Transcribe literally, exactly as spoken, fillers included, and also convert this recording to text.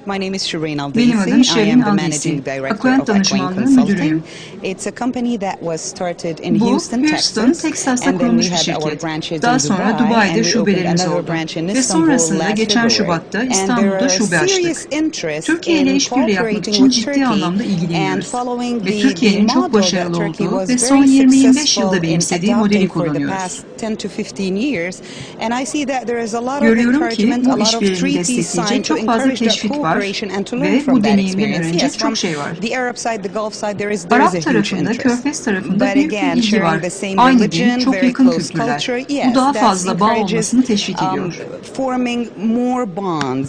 My name is Shireen Benim adım Aldisi. I Şerin am the Aldisi. managing director Akvent of Aquain danışmanlığı Consulting. müdürüyüm. It's a company that was started in Bu, Houston, Houston, Texas. Texas'ta And then kurulmuş we bir had our şirket. branches Daha in sonra Dubai, and Dubai'de we opened şubelerimiz another oldu. branch in Ve Istanbul sonrasında last geçen February. Şubat'ta And there İstanbul'da are şube serious açtık. interest Türkiye ile in işbirliği yapmak cooperating için with ciddi Turkey anlamda and ilgileniyoruz. following Ve the, the Türkiye'nin çok model that başarılı Turkey olduğu was ve son very yirmi yirmi beş successful yılda in benimsediği modeli adopting for the kullanıyoruz. past ten to fifteen years. And I see that there is a lot of Görüyorum ki encouragement, a bu lot of işbirliğini treaties destekleyecek signed to çok fazla encourage that teşvik var cooperation and to learn ve from bu that deneyimden experience. öğrenecek Yes, from çok şey var. the Arab side, the Gulf side, there is there is a Arap huge tarafında, interest. Körfez tarafında But büyük bir again, ilgi var. sharing the same Aynı religion, din, çok very yakın close kültürler. culture, Bu yes, daha that fazla bağ encourages olmasını teşvik um, ediyor. forming more bonds